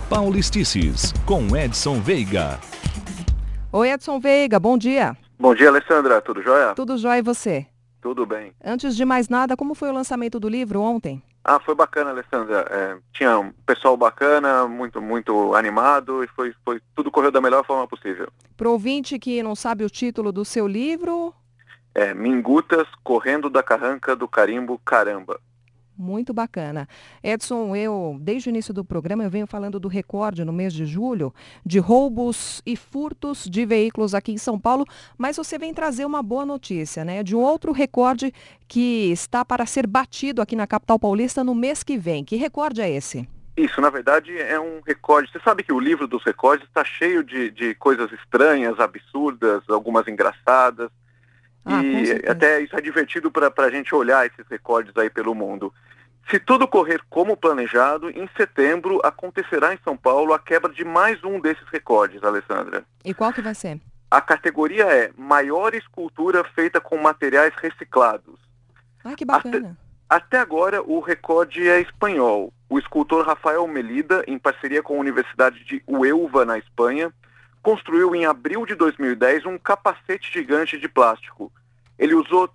Paulistices, com Edson Veiga. Oi, Edson Veiga, bom dia. Bom dia, Alessandra. Tudo jóia? Tudo jóia, e você? Tudo bem. Antes de mais nada, como foi o lançamento do livro ontem? Foi bacana, Alessandra. Tinha um pessoal bacana, muito animado e tudo correu da melhor forma possível. Pro ouvinte que não sabe o título do seu livro... Mingutas correndo da carranca do carimbo Caramba. Muito bacana. Edson, desde o início do programa, eu venho falando do recorde no mês de julho de roubos e furtos de veículos aqui em São Paulo, mas você vem trazer uma boa notícia, né? De um outro recorde que está para ser batido aqui na capital paulista no mês que vem. Que recorde é esse? Isso, na verdade, é um recorde. Você sabe que o livro dos recordes está cheio de coisas estranhas, absurdas, algumas engraçadas. E até isso é divertido para a gente olhar esses recordes aí pelo mundo. Se tudo correr como planejado, em setembro acontecerá em São Paulo a quebra de mais um desses recordes, Alessandra. E qual que vai ser? A categoria é maior escultura feita com materiais reciclados. Que bacana. Até agora o recorde é espanhol. O escultor Rafael Melida, em parceria com a Universidade de Huelva, na Espanha, construiu em abril de 2010 um capacete gigante de plástico. Ele usou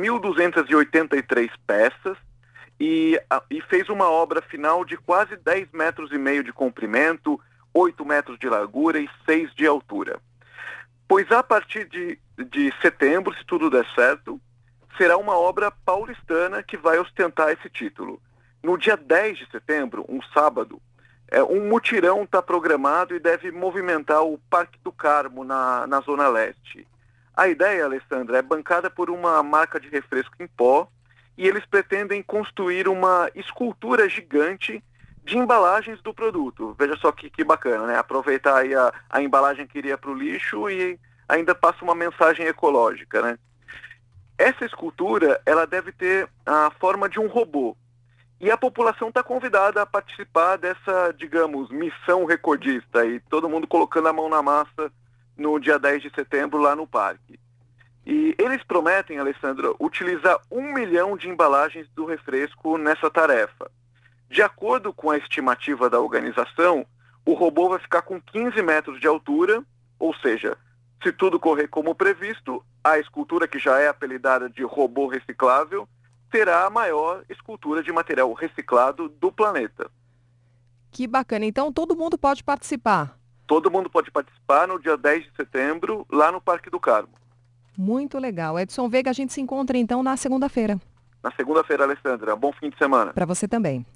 3.283 peças e fez uma obra final de quase 10 metros e meio de comprimento, 8 metros de largura e 6 de altura. Pois a partir de setembro, se tudo der certo, será uma obra paulistana que vai ostentar esse título. No dia 10 de setembro, um sábado, um mutirão está programado e deve movimentar o Parque do Carmo, na Zona Leste. A ideia, Alessandra, é bancada por uma marca de refresco em pó e eles pretendem construir uma escultura gigante de embalagens do produto. Veja só que bacana, né? Aproveitar aí a embalagem que iria para o lixo e ainda passa uma mensagem ecológica, né? Essa escultura, ela deve ter a forma de um robô. E a população está convidada a participar dessa, digamos, missão recordista. E todo mundo colocando a mão na massa no dia 10 de setembro lá no parque. E eles prometem, Alessandra, utilizar 1 milhão de embalagens do refresco nessa tarefa. De acordo com a estimativa da organização, o robô vai ficar com 15 metros de altura, ou seja, se tudo correr como previsto, a escultura, que já é apelidada de robô reciclável, será a maior escultura de material reciclado do planeta. Que bacana. Então todo mundo pode participar? Todo mundo pode participar no dia 10 de setembro, lá no Parque do Carmo. Muito legal. Edson Veiga, a gente se encontra então na segunda-feira. Na segunda-feira, Alessandra. Bom fim de semana. Para você também.